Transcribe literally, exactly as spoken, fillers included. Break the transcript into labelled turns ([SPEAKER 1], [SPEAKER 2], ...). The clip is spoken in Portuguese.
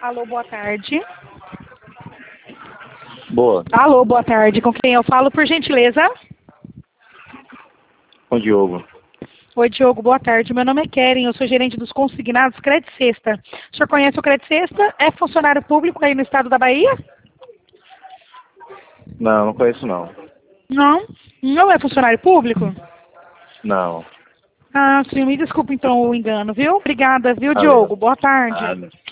[SPEAKER 1] Alô, boa tarde.
[SPEAKER 2] Boa.
[SPEAKER 1] Alô, boa tarde. Com quem eu falo, por gentileza?
[SPEAKER 2] Com o Diogo.
[SPEAKER 1] Oi, Diogo, boa tarde. Meu nome é Keren, eu sou gerente dos consignados Credit Sexta. O senhor conhece o Credit Sexta? É funcionário público aí no estado da Bahia?
[SPEAKER 2] Não, não conheço não.
[SPEAKER 1] Não? Não é funcionário público?
[SPEAKER 2] Não.
[SPEAKER 1] Ah, sim, me desculpa então o engano, viu? Obrigada, viu,
[SPEAKER 2] Valeu.
[SPEAKER 1] Diogo? Boa tarde.
[SPEAKER 2] Nada.